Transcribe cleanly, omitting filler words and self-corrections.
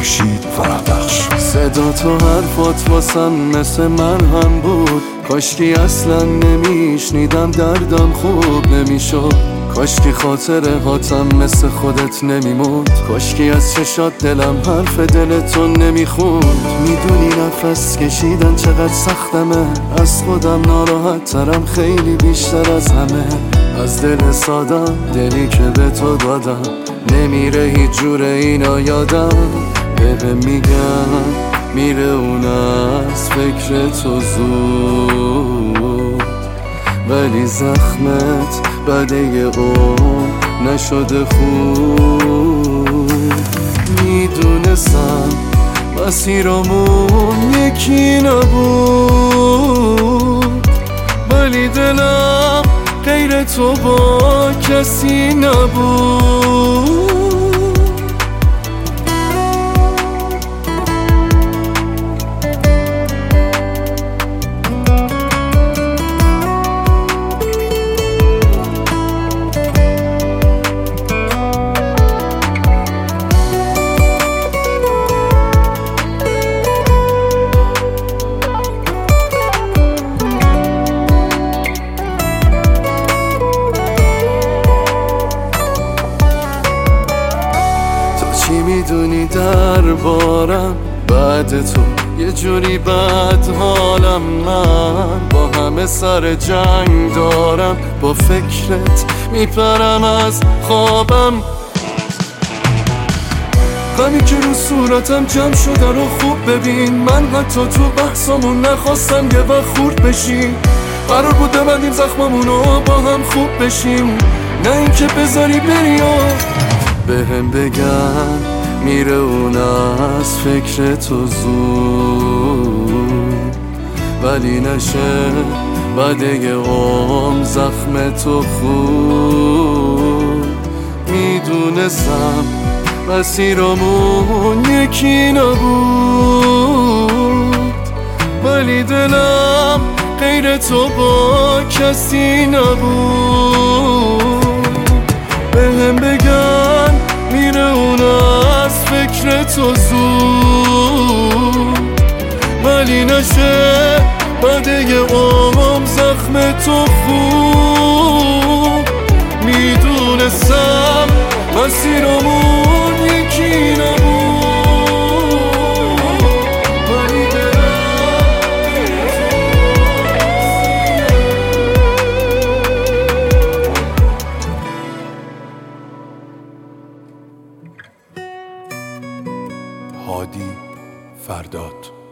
خورشید فرهبخش. صدا تو حرفات واسم مثل مرهم بود، کاشکی اصلا نمیشنیدم دردم خوب نمیشد، کاشکی خاطره هاتم مثل خودت نمیموند، کاشکی از چشات دلم حرف دلتو نمیخوند. میدونی نفس کشیدن چقدر سختمه، از خودم ناراحت ترم خیلی بیشتر از همه. از دل سادم دلی که به تو دادم، نمیره هیچ جور اینا یادم. بهم میگن میره اون از فکر تو زود، ولی زخمت بعد یه نشده خوب. میدونستم مسیرمون یکی نبود، ولی دلم غیر تو با کسی نبود. چی میدونی دربارم بعد تو؟ یه جوری بد حالم، من با همه سر جنگ دارم، با فکرت میپرم از خوابم. غمی که رو صورتم جمع شده رو خوب ببین، من حتی تو بحثامون نخواستم یه وقت خورد بشیم. قرار بود ببندیم زخممونو با هم خوب بشیم، نه اینکه بذاری بری و بهم بگن میره اون از فکر تو زود، ولی نشه بعد یه زخم تو خود. میدونستم مسیرمون یکی نبود، ولی دلم غیر تو با کسی نبود. بهم بگن میره اون از فکر تو زود، ولی نشه بعد یه زخم تو خوب. میدونستم مسیرمون یکی نبود، ولی هادی فرداد.